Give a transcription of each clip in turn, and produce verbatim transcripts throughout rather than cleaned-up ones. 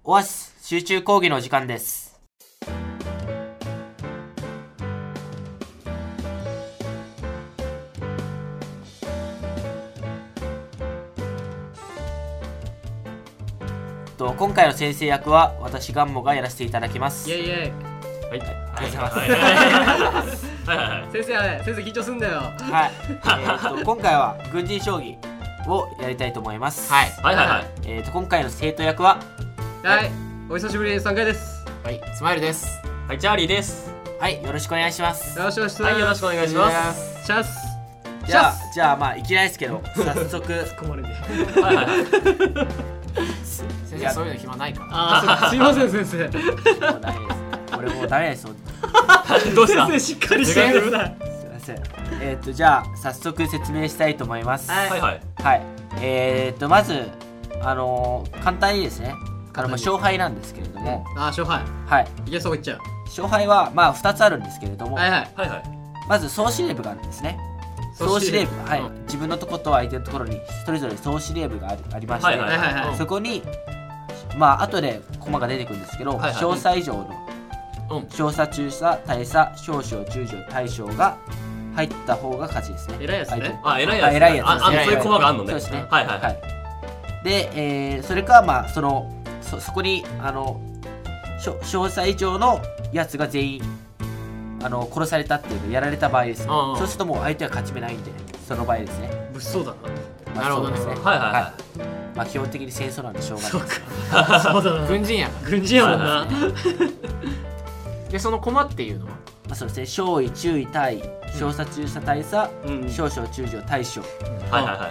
オアシス集中講義の時間です。と今回の先生役は私ガンモがやらせていただきます。 イエイイエイ。 はい、ありがとうございます。 はいはいはい。先生あれ、先生緊張すんだよ。 はい。えー、と今回は軍人将棋をやりたいと思います。 はいはいはいはい。 えー、と今回の生徒役ははい、お久しぶりさんかいです。 はい、スマイルです。 はい、チャーリーです。 はい、よろしくお願いします。 よろしくお願いします。 はい、よろしくお願いします。 シャス。 じゃあじゃあまあいきなりですけど早速突っ込まれて。 はいはいはい。 先生そういうの暇ないから。 ああ、すいません先生。 もうダメです。俺もうダメです。 どうした？ 先生しっかりしてください。 すいません。えっとじゃあ早速説明したいと思います。 はいはいはい。 はい。えっとまずあのー、簡単にですね。あのまあ勝敗なんですけれども。 ああ、勝敗。 はい。 いけそういっちゃう。 勝敗はまあふたつあるんですけれども。 はいはいはいはい。 まず総司令部があるんですね。総司令部が、はい、自分のところと相手のところにそれぞれ総司令部があ り, ありまして、 はいはいはいはい、 そこにまあ後で駒が出てくるんですけど、はいはい、少佐以上の、うん、少佐中佐大佐少将中将大将が入った方が勝ちですね。 偉いやつね。 あ、偉いやつ、ね、 偉いやつですね。 あ、あのそういう駒があるのね。 そうですね。 はいはいはい。 で、えー、それかまあその そ, そこにあの少佐以上のやつが全員あの殺されたっていうのやられた場合ですね。そうするともう相手は勝ち目ないんで、その場合ですね。 物騒だな。 まあ、なるほどね。はいはいはい。 はい、まあ基本的に戦争なんでしょうがない。 そうか。そうだな。 軍人やな。 軍人やもんな。 でその駒っていうのは、まあそうですね。少尉中尉大尉少佐中佐大佐、うん、少将中将大将、 はいはいはい。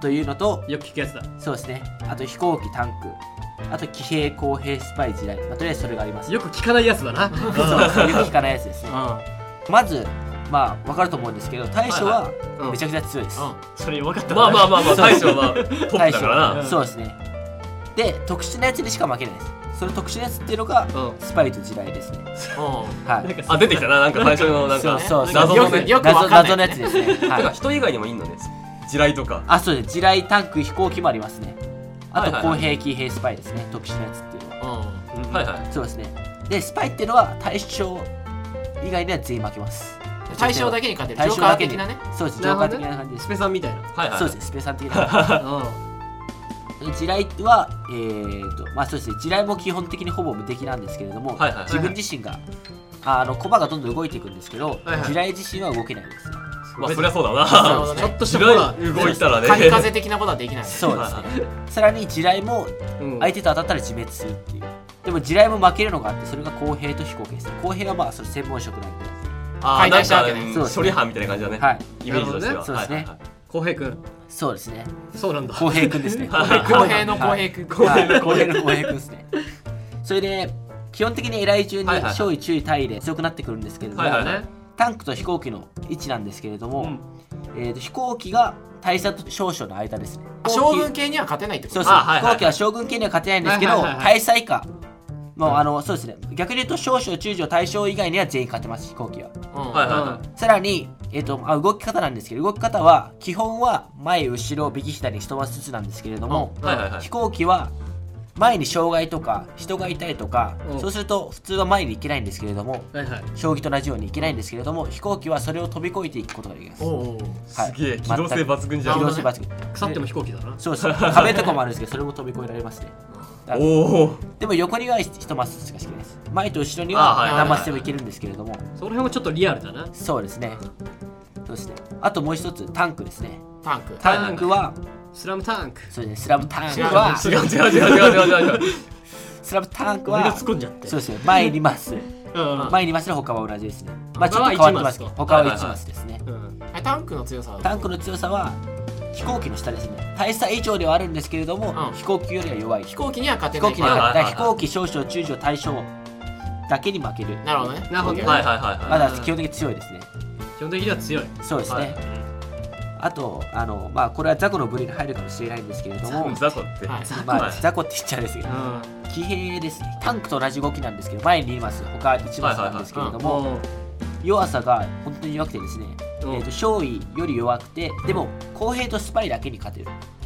というのとよく聞くやつだ。 そうですね。あと飛行機タンク。あと騎兵工兵スパイ地雷、まあ、とりあえずそれがあります。 よく聞かないやつだな。 そうそうよく聞かないやつですね。まずまあ分かると思うんですけど、大将はめちゃくちゃ強いです。 はいはい、うん、それ分かった。 まあまあまあまあ大将はトップだからな。 そうですね。で特殊なやつにしか負けないです。その特殊なやつっていうのが、うん、スパイと地雷ですね。 はい。あ出てきたな、なんか最初のなんか謎のね、よくわかんない謎のやつですね。 はい。人以外にもいいのね。地雷とか。 あそうです。地雷タンク飛行機もありますね。あと公兵騎兵スパイですね、特殊なやつっていうのは。 はいはい。 そうですね。でスパイっていうのは対象以外では全員負けます。 対象だけに勝てる。ジョーカー的なね。 そうです。ジョーカー的な感じです。 スペさんみたいな。 はいはい。そうです。スペさん的な。地雷はえーとまあそうですね。地雷も基本的にほぼ無敵なんですけれども、自分自身があの駒がどんどん動いていくんですけど、地雷自身は動けないんですね。 まあそりゃそうだな。 ちょっとしたことは動いたらね。 神風的なことはできない。 そうですね。さらに地雷も相手と当たったら自滅するっていう。でも地雷も負けるのがあって、それが公兵と飛行機ですね。公兵はまあそれ専門職なんで。 ああ、なんか処理班みたいな感じだね。 はい。 イメージとしては。 そうですね。 公平くん。 そうですね。 そうなんだ。 公平くんですね。 公平の公平くん。 公平の公平くんですね。それで基本的に偉い順に少尉中尉大尉で強くなってくるんですけれども、タンクと飛行機の位置なんですけれども。えー、と飛行機が大佐と少将の間ですね。 将軍系には勝てないってことですか？そうです。飛行機は将軍系には勝てないんですけど、大佐以下もうあのそうですね。逆に言うと少将中将大将以外には全員勝てます。飛行機は。さらに、えー、とあ動き方なんですけど、動き方は基本は前後ろ右左一マスずつなんですけれども、飛行機は前に障害とか人がいたりとか、そうすると普通は前に行けないんですけれども、はいはい、将棋と同じように行けないんですけれども、飛行機はそれを飛び越えていくことができます。 おはい、すげえ機動性抜群じゃん。 機動性抜群。 腐っても飛行機だな。 そうです。壁とかもあるんですけど、それも飛び越えられますね。おお。でも横には一マスしか引けないです。前と後ろには何マスでもいけるんですけれども、 その辺もちょっとリアルだな。 そうですね。そうですね。あともう一つタンクですね。 タンク。 タンクはスラムタンク。 そうですね。スラムタンクは違う違う違う違う違う違う。 スラムタンクは突っ込んじゃって。 そうですね。前にマス。前にマスで他は同じですね。まあちょっと変わってますけど、他はいちマスですね。 タンクの強さは？ タンクの強さは飛行機の下ですね。大佐以上ではあるんですけれども、飛行機よりは弱い。 飛行機には勝てない。 飛行機には勝てない。飛行機少将中将大将だけに負ける。 なるほどね。 なるほど。 はいはいはい。 まだ基本的に強いですね。 基本的には強い。 そうですね。あとあのまあこれは雑魚の部類に入るかもしれないんですけれども、 雑魚って、 まあ雑魚って言っちゃうんですけど、騎兵ですね。タンクと同じ動きなんですけど、前にいます、他いちマスなんですけれども、弱さが本当に弱くてですね、えと少尉より弱くて、でも公兵とスパイだけに勝てる。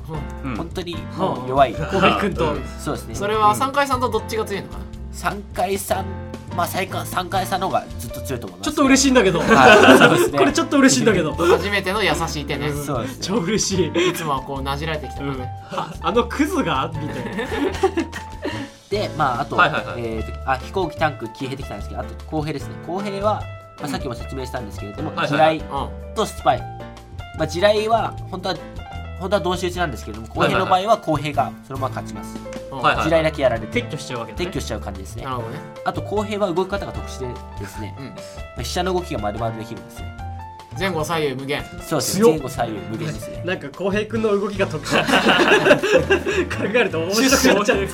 本当にもう弱い浩平君と。 そうですね。 それはさんかいさんとどっちが強いのかな。 さんかいさん、まあさんかいさんの方がずっと強いと思います。 ちょっと嬉しいんだけど、 はいそうですねこれちょっと嬉しいんだけど、 初めての優しい手ね。 そうですね。 超嬉しい。 いつもはこうなじられてきたからね。 ああのクズがみたいな。 で、まああと、 はいはいはいえーとあ飛行機タンク消えてきたんですけど、あと公兵ですね。公兵は、まあ、さっきも説明したんですけれども、 はい地はい雷とスパイ。まあ地雷は本当は本当は同士打ちなんですけれども、公兵の場合は公兵がそのまま勝ちます。 うんはいはい地雷だけやられて撤去しちゃうわけだね。 撤去しちゃう感じですねな。るほどね。 あと公兵は動き方が特殊でですね、飛車の動きが丸々できるんですね。 前後左右無限。 そうですね。 強っ前後左右無限ですね。 なんか浩平君の動きが特殊。考えると面白くなっちゃう。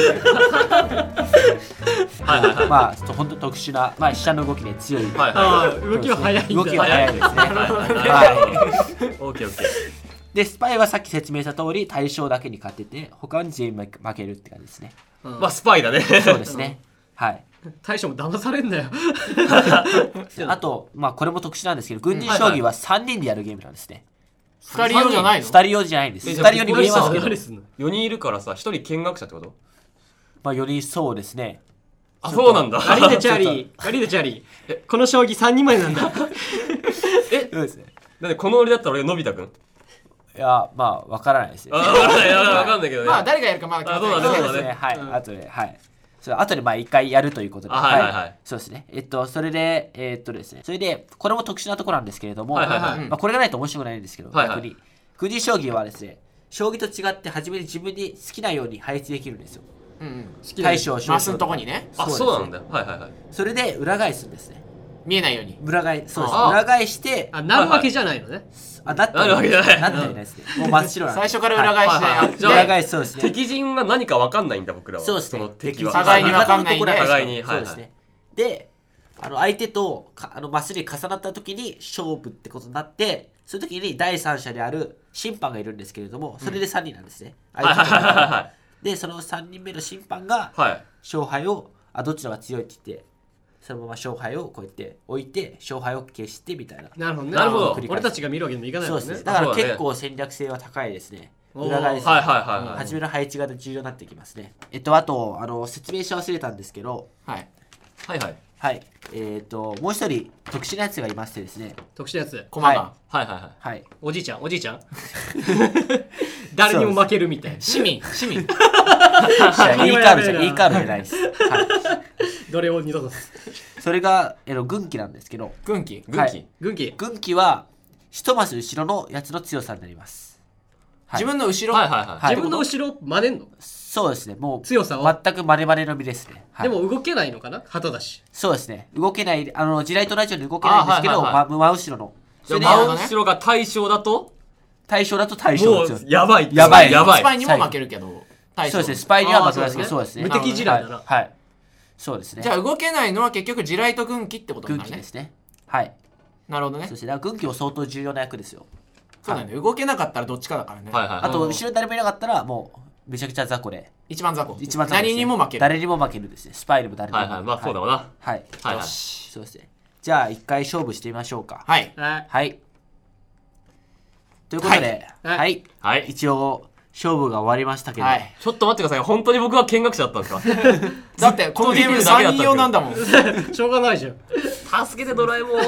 はいはいはいまあちょっと本当特殊な、まあ飛車の動きで強い。 はいはああ動きは速いんだ。 動きは速いですね。 いはいはい。 オッケーオッケーでスパイはさっき説明した通り対象だけに勝ってて、他に全員負けるって感じですね。 うんまあスパイだねそうですね。はい。 大将も騙されんだよ。 あとまあこれも特殊なんですけど、軍人将棋はさんにんでやるゲームなんですね。 二人用じゃないの？ ふたり用じゃないんです。 えふたり用に見えますけど、 何すんの。 よにんいるからさひとり見学者ってこと？ まあよりそうですね。 あそうなんだガリーデチャーリー、ガリーデチャーリー。この将棋さんにまいなんだ。 そうですね。 なんでこの俺だったら俺のび太くん？ いやまあわからないですね。 あ分かんない分かんないけどねまあ誰がやるかまだ決まってないあそうだねそうですね。はい。あとではい。それ後でまあ一回やるということで、 あはいはいはいそうですね。えっとそれでえーっとですね、それでこれも特殊なところなんですけれども、 はいはいはいまあこれがないと面白くないんですけど、 はいはい逆に軍事将棋はですね、将棋と違って初めに自分に好きなように配置できるんですよ。 うんうん。 大将将マスのとこにね。 あそうですそうなんだはいはいはいそれで裏返すんですね。 見えないように。 裏返そうです。 あ裏返してあ、なるわけじゃないのね。 あなってなるわけじゃないなってはいないですね。もう真っ白なんで最初から裏返してはいはいはいじゃあ裏返しそうですね。 敵陣が何か分かんないんだ僕らはそうですね。 の敵は互いに分かんないんで互いにそうですね。で、あの相手とかあのまっすぐに重なった時に勝負ってことになって、その時に第三者である審判がいるんですけれども、それでさんにんなんですね。 はいはいはいはいはいで、そのさんにんめの審判がはい勝敗をあどっちの方が強いって言って、そのまま勝敗をこうやって置いて勝敗を消してみたいな。 なるほどね。 なるほど俺たちが見るわけにもいかないもんねそうですね。。だからそうだね結構戦略性は高いですね。 おー裏返す。 はいはいはいはい初めの配置が重要になってきますね。えっとあとあの説明し忘れたんですけど、 はい。 はいはいはい。えっともう一人特殊なやつがいましてですね。 特殊なやつ。 駒が。 ははいはいはいはい。 おじいちゃん、おじいちゃん。誰にも負けるみたいな。 市民、市民。 いやいいカードじゃいいカードじゃないです。はい。 どれを二度と。 それがえの軍機なんですけど、 軍機。 軍機はい軍機。 軍機は一マス後ろのやつの強さになります。はい自分の後ろ。 はいはいはいはい自分の後ろ真似んの。 そうですね。もう強さを全くマネマネの身ですね。はい、 でも動けないのかな、旗だし。 そうですね。動けないあの地雷と同じように動けないんですけど、 あはいはいはいま真後ろの。 じゃあそれでなるほどね真後ろが大将だと対象だと対象もうの強さ。 やばいやばいやばいスパイにも負けるけど。大将そうですね。スパイには負けますけど、 あーそうですね。 無敵地雷だなはい。はいそうですね。 じゃあ動けないのは結局地雷と軍機ってことになるね軍機で。すね。はい。 なるほどねそ。してだから軍機も相当重要な役ですよ。 そうだね。動けなかったらどっちかだからね。 はいはいあと後ろに誰もいなかったらもうめちゃくちゃ雑魚で。 一番雑魚。 一番雑魚ですね何にも負ける。 誰にも負けるですね。スパイにも誰にも負ける。 はいはいまあそうだわなはい。 はいはいそうですね。じゃあ一回勝負してみましょうか。 はい。 はい。 はい。ということで、 はいはい。 はい一応勝負が終わりましたけど、 はい。 ちょっと待ってください本当に僕は見学者だったんですかだってこのゲームさんにん用なんだもん。 しょうがないじゃん。 助けてドラえもん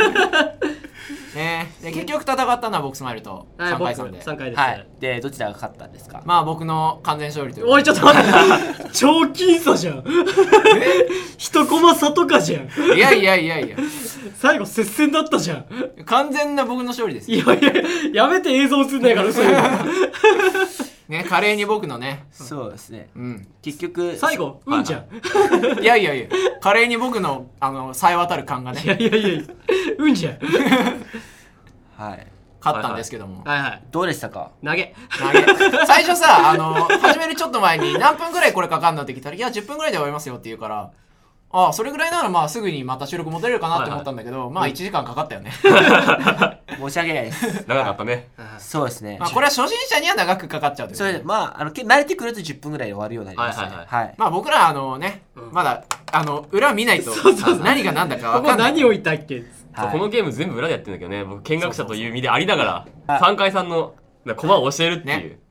ねで結局戦ったのは僕スマイルとはい、 さんかい僕さんで。 さんかいです。 はい。で、どちらが勝ったんですか？ まあ僕の完全勝利という。 おい、ちょっと待って。超僅差じゃん。一コマ差とかじゃん。 いやいやいやいや。 最後接戦だったじゃん。 完全な僕の勝利です。 いやいや、やめて映像映んないから、そういうの。 ね、華麗に僕のね。 そうですね。 うん。 結局最後、うんじゃん。 いやいやいや。華麗に僕の、あの、さえ渡る感がいね、 やいやいや、うんじゃん。 はい。 勝ったんですけども。 はいはい。 どうでしたか？ 投げ。 投げ最初さ、あの、始めるちょっと前に何分ぐらいこれかかんのって聞いたら、いや、じゅっぷんぐらいで終わりますよって言うから、ああ、それぐらいならまあすぐにまた収録戻れるかなって思ったんだけど、まあいちじかんかかったよね。 申し訳ないです。 長かったねそうですね。 まあこれは初心者には長くかかっちゃうというそれでまああのけ慣れてくるとじゅっぷんぐらいで終わるようになりますね。 はいはいはい。 まあ僕らあのね、まだあの裏見ないと何が何だかここ分かんない。 何置いたっけ？ はいこのゲーム全部裏でやってるんだけどね僕見学者という意味でありながそうそうら三回さんの駒を教えるっていう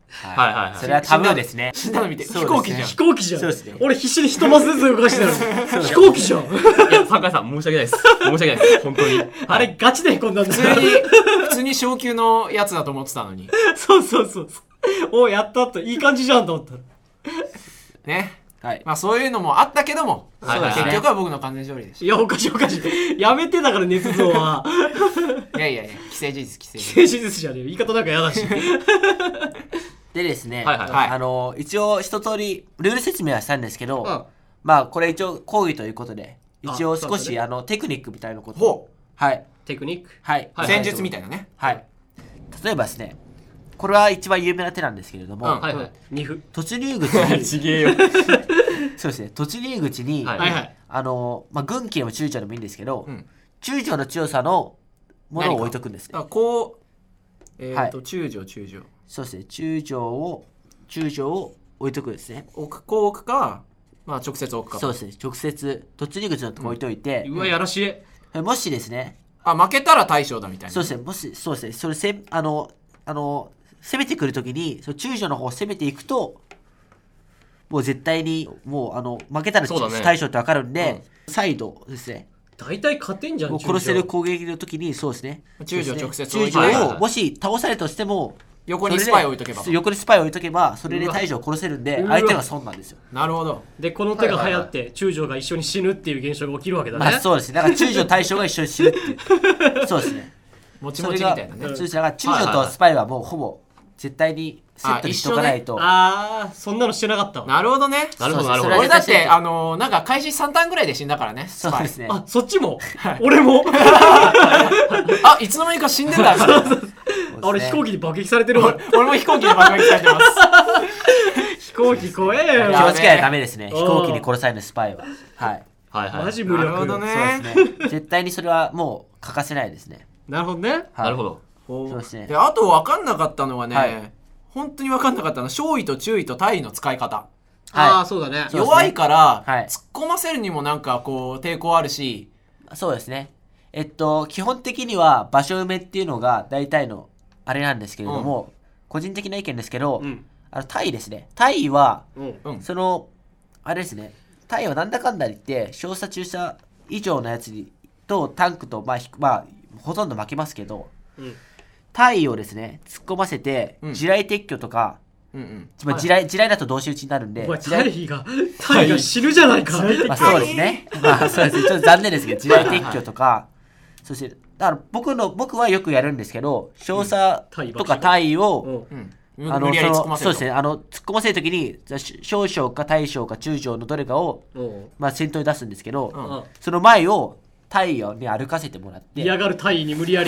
はいはいはいそれはタブーですね。 死んだの見てそうですね飛行機じゃん飛行機じゃん。 そうですね俺必死に一マスずつ動かしてるのに飛行機じゃん。 いや酒井さん申し訳ないです申し訳ないです本当にあれガチでへこんだんだ。 普通に普通に昇級のやつだと思ってたのにそうそうそうそう。おやったといい感じじゃんと思ったら。 ね。 はいまあそういうのもあったけども、 はいはいはい結局は僕の完全勝利でしいやおかしいおかしい。やめてだから捏造は。 た。いやいやいや、既成事実既成事静止ですじゃねえよ。言い方なんかやだし。 でですね、 はいはいはいあの一応一通りルール説明はしたんですけど、 うんまあこれ一応講義ということで一応少しあそうだねあのテクニックみたいなこと実。 をほはいテクニック。 はい、 はい戦術みたいなね。 はい例えばですねこれは一番有名な手なんですけれども、 うんはいはい二歩。 突入口にちげえよそうですね突入口に、 はいはいはい。 あのまあ軍旗でも中将でもいいんですけど、 うん中将の強さのものを置いとくんですねだからこう、えっ、 はと、中将中将。 そうですね中将を中将を置いとくんですね置く、こう置くか、まあ直接置くか。 そうですね直接突入口のとこ置いといて、 うわやらしい。 もしですねあ、負けたら大将だみたいな。 そうですねもしそうですねそれせあのあの攻めてくるときにその中将の方を攻めていくともう絶対にもうあの負けたらそうだね大将って分かるんで、サイドですね大体勝てんじゃん。 もう殺せる攻撃の時にそうですね中将直接置中いて将はいはいはいをもし倒されたとしても横にスパイ置いとけばそれで横にスパイ置いとけばそれで大将を殺せるんでうわ相手が損なんですよなるほど。 でこの手が流行って中将が一緒に死ぬっていう現象が起きるわけだね。 まあそうですねだから中将大将が一緒に死ぬっていうそうですねもちもちみそれがたいなね。 そうですだから中将とスパイはもうほぼ絶対にセットにしとかないとああそんなのしてなかったわ。 なるほどね。 なるほどなるほどそれは俺だって、あのー、なんか開始さんターンぐらいで死んだからね。スパイそうですねあそっちも俺もあ、いつの間にか死んでた。 俺飛行機に爆撃されてるわ。 俺も飛行機で爆撃されてます。 飛行機怖えよ。 気をつけないとダメですねうん飛行機に殺されるスパイははいはいはいマジ無力。 なるほどねそうですね絶対にそれはもう欠かせないですねなるほどね。 はいなるほどそうですねで、あと分かんなかったのはね、 はい本当に分かんなかったのは、勝位と注意と大意の使い方。 ああそうだね。 そうですね弱いから、 はい突っ込ませるにもなんかこう、抵抗あるし、 そうですねえっと基本的には場所埋めっていうのが大体のあれなんですけれども、個人的な意見ですけど、 うんあのタイですねタイはうんうん。 そのあれですねタイはなんだかんだ言って小佐中佐以上のやつにとタンクとまあひまあほとんど負けますけどうんタイをですね突っ込ませてうん地雷撤去とか、 うんうん。 まあ、地雷地雷だと同士打ちになるんでお前地雷タイがタイが死ぬじゃないか。 まあそうですね。まあそうですね。ちょっと残念ですけど、地雷撤去とか、そして、だから僕の、僕はよくやるんですけど、少佐とかタイを、 うんうん。 あの、 無理やり突っ込ませると。 そのそうですね、あの、突っ込ませるときに、じゃあ少将か大将か中将のどれかを、 うんまあ先頭に出すんですけど、 うんうんその前をタイに歩かせてもらって、 嫌がるタイに無理やり。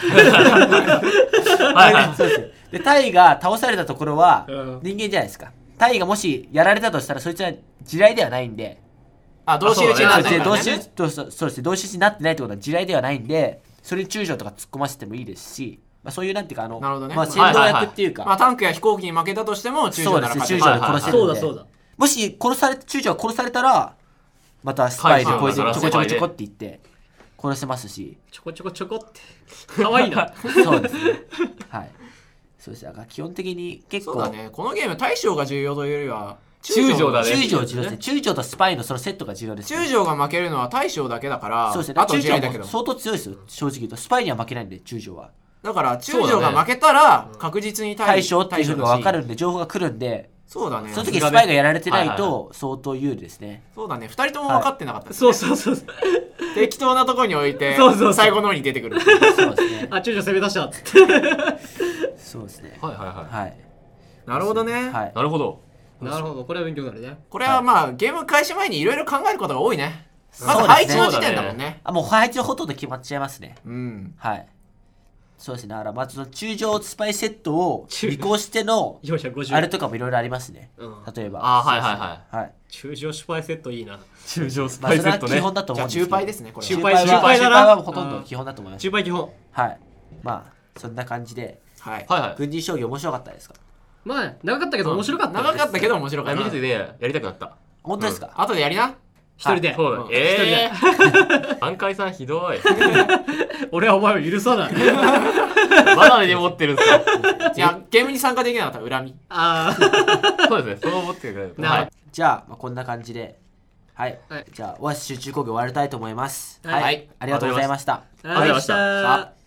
はいはいそうですね。で、タイが倒されたところはうん人間じゃないですか。タイがもしやられたとしたら、そいつは地雷ではないんで、 あ、同士打ちになってるからそうですね、 ね。 同士そうそうですね同士になってないってことは地雷ではないんでそれに中将とか突っ込ませてもいいですし、まあ、そういうなんていうかあのなるほどねまあ、先導役っていうか、 まあタンクや飛行機に負けたとしても、中将ならそう勝てる。 ですね中将で殺せるんで、 そうだそうだ。 もし殺され中将が殺されたらまたスパイでこうやってちょはいこちょこちょこって言って殺せますしちょこちょこちょこって。可愛いな。 そうですねはいそうですだから基本的に結構そうだね。このゲーム、大将が重要というよりは、 中将だね中将重要ですね中将とスパイのそのセットが重要です、ね、 中将が負けるのは大将だけだから、 そうですねあと中将地雷だけど。 も相当強いですよ正直言うとスパイには負けないんで中将はだから、中将が負けたら、確実に大将っていうふうに分かる。 るんで情報が来るんでそうだね。 その時スパイがやられてないはいはいと相当有利ですね。 そうだね。二人とも分かってなかったですね。 そうそうそうそう。 適当なところに置いて、 そうそうそう最後の方に出てくる。 そうですね。 あ中将攻め出したっつって。 そうですね。 はいはいははい。 なるほどね。 はいい。なるほどなるほどこれは勉強になるね。 これはまあ、ゲーム開始前にいろいろ考えることが多いね。まずそうですね配置の時点だもんね。 あ、もう配置はほとんど決まっちゃいますね。 うん。 はい。そうですね。だからまずその中将スパイセットを履行してのよんひゃくごじゅう。 あれとかもいろいろありますね。 うん例えば。 あーはいはいはいはい。 中将スパイセットいいな。 中将スまあそれは基本だとじゃあ、 思うんですけど。 中パイですね、これは。 中パイ中パイは中パイだな中パイはほとんど基本だと思います。 中パイ基本。 はい。まあそんな感じではい。 はいはい軍人将棋面白かったですか。 まあ長かったけど面白かった。 長かったけど面白かったあ見て。てねやりたくなった本当ですか。 後でやりな。 一人で。 そうだ。ええ。安海さんひどい。 俺はお前を許さない。 まだで持ってるんですよ。 いや、ゲームに参加できなかったら恨み。 ああ。そうですね。そう思ってくれる。 はい。 じゃあ、まあ、こんな感じで、はい。じゃあ、オアシス集中講義終わりたいと思います。 はい。 ありがとうございました。 ありがとうございました。